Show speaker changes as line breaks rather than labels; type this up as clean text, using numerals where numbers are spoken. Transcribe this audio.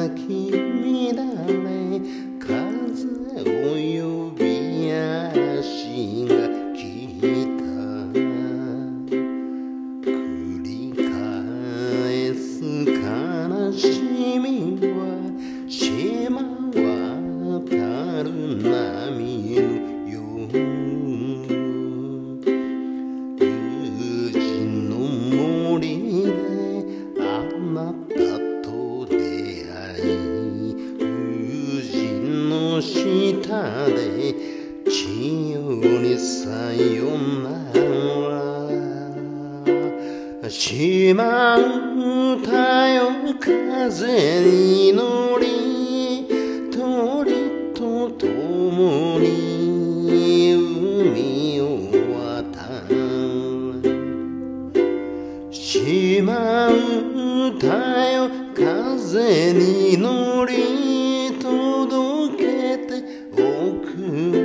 き乱れ風を呼び足が来た繰り返す悲しみは島渡る波のよう友人の森であなたと出会い友人の下で千代にさよならしまうたよ風に乗り鳥と共に海を渡るしまうたよ風に乗り届けておく